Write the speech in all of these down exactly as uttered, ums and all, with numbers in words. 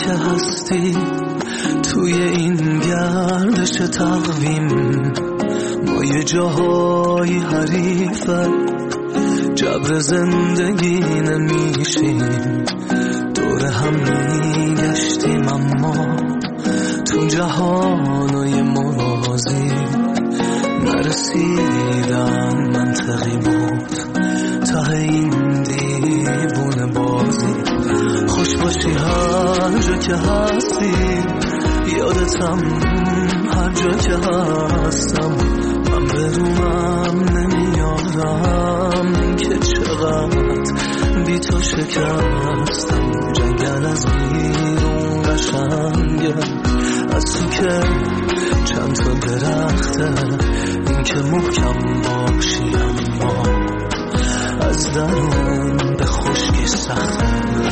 که هستی توی این گردش تقویم، ما یه جاهای حریفه جبر زندگی نمیشیم، دور هم میگشتیم اما تو جهانای موازی نرسیدم. منطقی بود ته این دیوونه بازی. خوش باشی هر جا که هستی، یادتم هر جا که هستم. من بدونم نمیارم که چقدر بی تو شکستم. جنگل از بیرون قشنگه، از تو که چند تا درخته، این که محکم باشی اما از درون به خشکی سخته.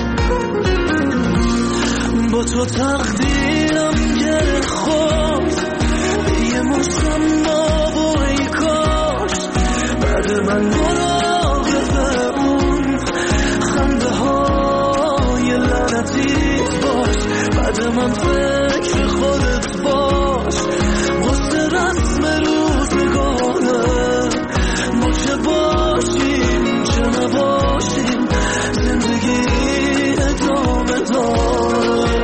با تو تقدیرم گره خورد یه مشتم ناب و ای کاش بعد من مراقب اون خنده های لعنتیت باش. بعد من فکر خودت باش، واسه رسم روزگاره ما چه باشیم چه نباشیم، زندگی ادامه داره.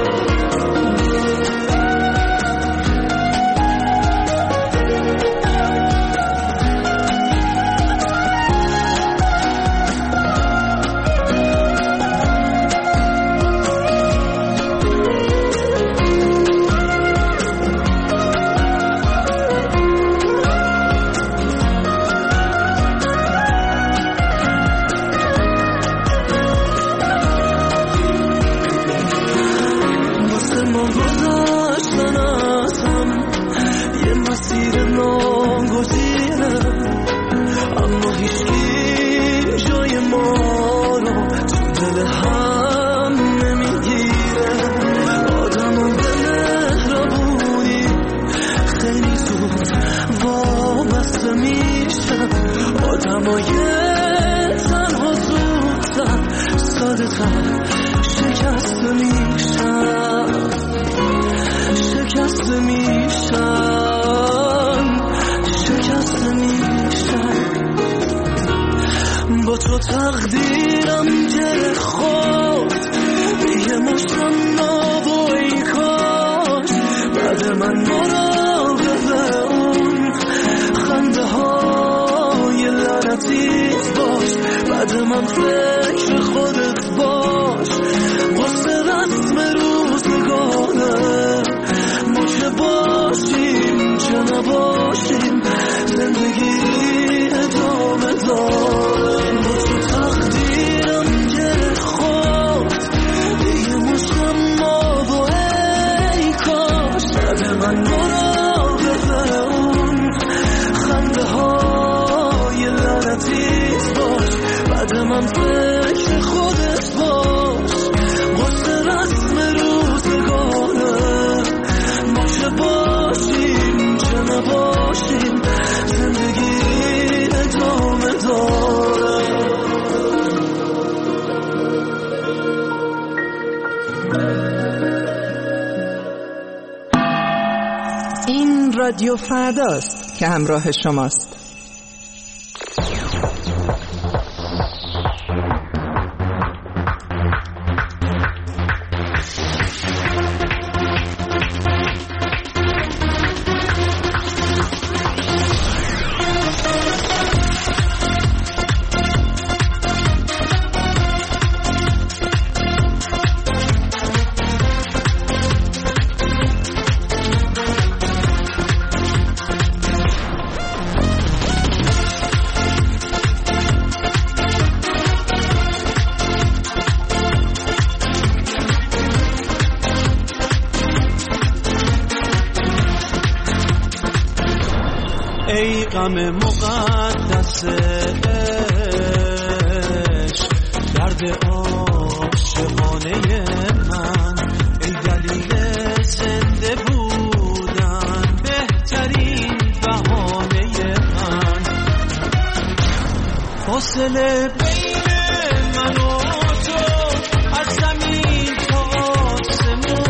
رادیو فرداست که همراه شماست. ای غم مقدس عشق، درد عاشقانه من، ای دلیل زنده بودن، بهترین بهانه من. فاصله بین من و تو از زمین تا آسمون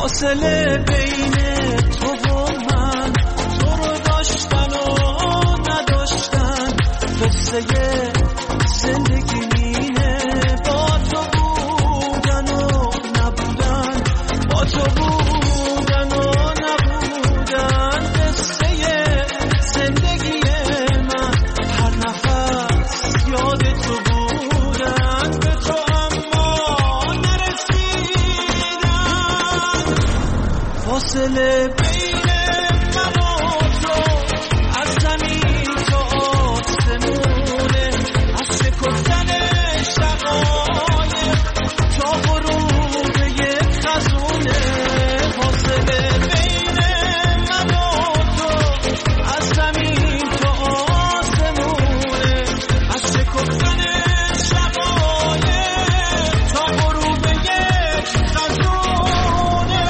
فاصله بین تو و من، تو رو داشتن و نداشتن، قصه زندگی مینه، با تو بودن و نبودن، با تو بودن و نبودن، قصه زندگی من، هر نفس یاد تو بودن، به تو اما نرسیدن. فاصله بین من و تو از زمین تا آسمونه، از شکفتن شقایق تا غروب یک خزونه. فاصله بین من و تو از زمین تا آسمونه، از شکفتن شقایق تا غروب یک خزونه.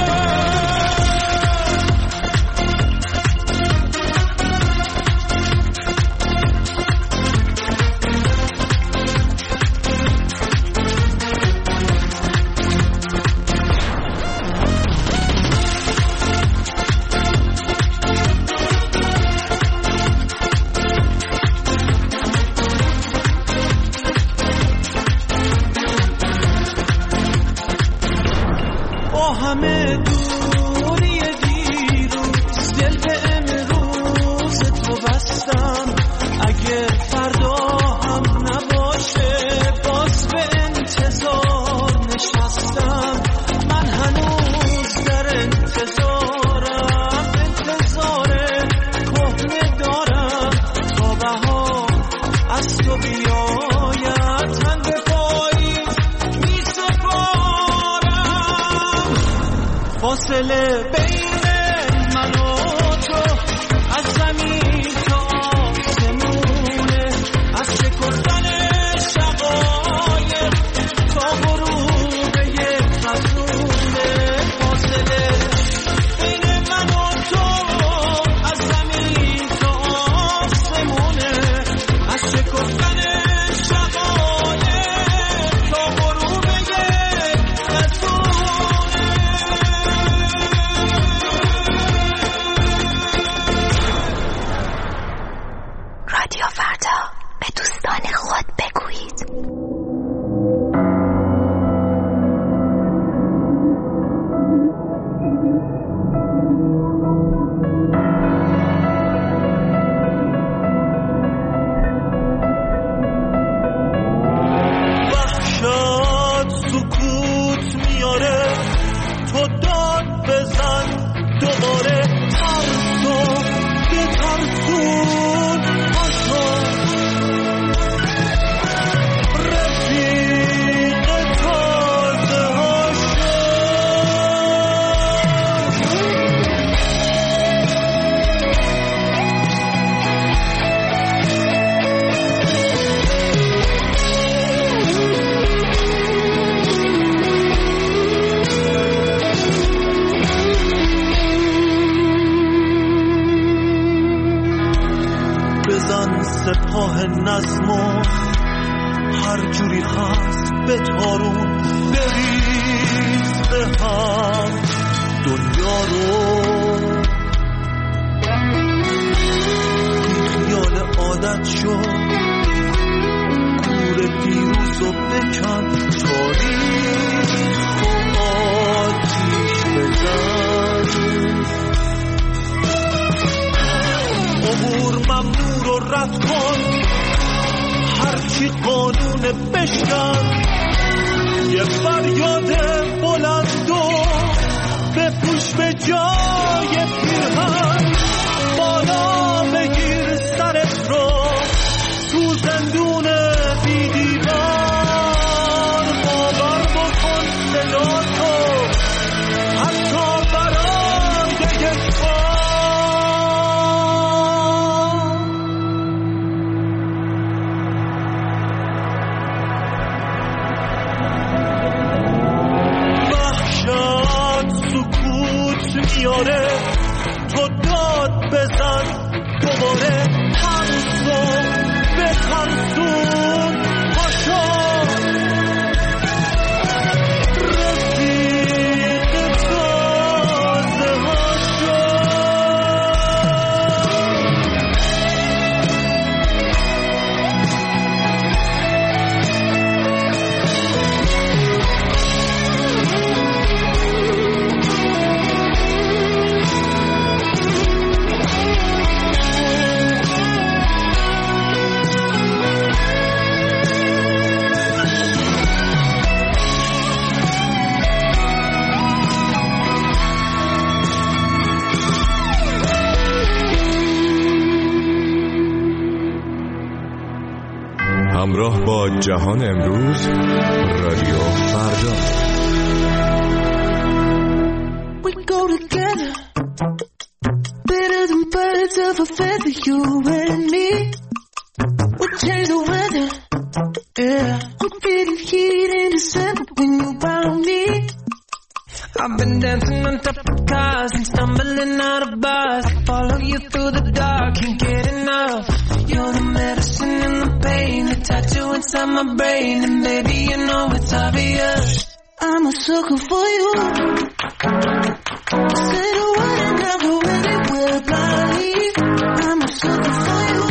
با همه دوری دیروز دل به امروز تو بستم، اگه فردا هم نباشه باز به انتظار نشستم. من هنوز در انتظارم، انتظار کهنه دارم تا بهار از تو بیاید، تن به پاییز می سپارم. فاصله بین من و تو از زمین تا آسمونه، از شکفتن شقایق تا غروب یک خزونه. فاصله بین من و تو از زمین تا آسمونه، از شکفتن شقایق تا غروب یک خزونه. رادیو فردا، به دوستان خود بگویید. وحشت سکوت میاره، تو داد بزن دوباره، ترسو به ترسون پاشو، رفیق تازه هاشو. بزن سپاه نظمو هر جوری هست به تارون، بریز به هم دنیا رو. بی خیال عادت شد، گور دیروز رو بکن، تاریخ و آتیش بزن. امور ممنوع رو رد کن، هرچی قانون بشکن، یه فریاد بلند و بپوش به جای پیرهن، بالا بگیر سرت رو تو زندون بی دیوار، باور بکن صدا تو حتی برای یک بار. وحشت سکوت میاره، تو داد بزن دوباره، ترسو به ترسون پاشو، رفیق تو همراه با جهان امروز، رادیو فردا. We go together, better than birds of a feather, you and me. We change the weather, yeah. I'm feeling heat in December when you found me. I've been dancing on top of cars and stumbling out of bars. I follow you through the dark, can't get enough. You're the medicine and the pain, the tattoo inside my brain, and baby you know it's obvious. I'm a sucker for you. Say the word and I'll go anywhere blindly. I'm a sucker for you.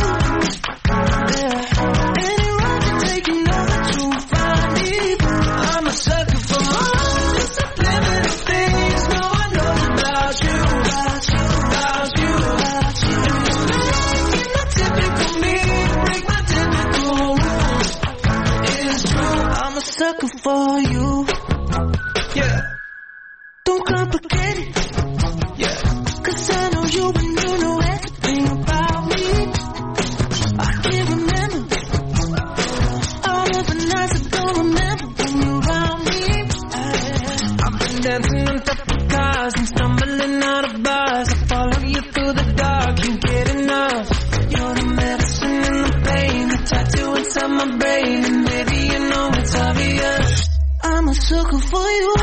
Yeah. Any road you're taking over to find me. I'm a sucker for all the subliminal things no one knows about you. About you, about you, about you. You're not typical me, break my typical rules. It's true, I'm a sucker for you. Yeah. Don't complicate it. Yeah. Cause I know you and you know everything about me. I can't remember all of the nights I don't remember when you're around me. I've been dancing on top of cars and stumbling out of bars. I follow you through the dark, can't get enough. You're the medicine and the pain, the tattoo inside my brain, and baby you know it's obvious. I'm a sucker for you.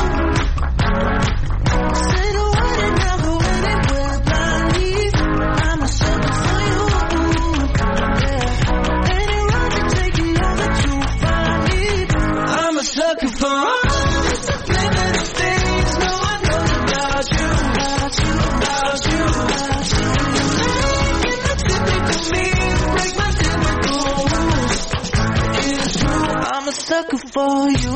Say the word and I'll go anywhere blindly. I'm a sucker for you. Yeah. Any road you're taking over to find me. I'm a sucker for all the subliminal things no one knows about you. About you, about you, about you. You're not typical me, break my typical rules. It's true, I'm a sucker for you.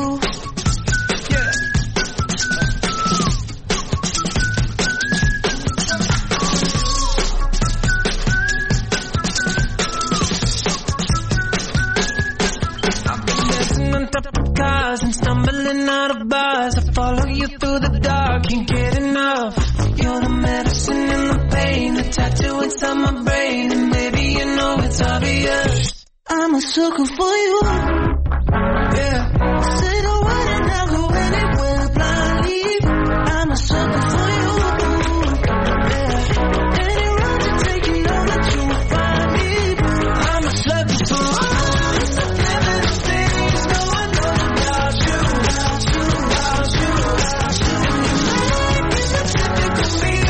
And stumbling out of bars, I follow you through the dark, can't get enough. You're the medicine and the pain, the tattoo inside my brain, and baby you know it's obvious. I'm a sucker for you. Yeah. Say the word and I'll go anywhere blindly. I'm a sucker for you. Yeah. Any road you're taking over to find me. I'm a sucker for all the subliminal things no one knows about you. About you, about you, about you. You're not typical me,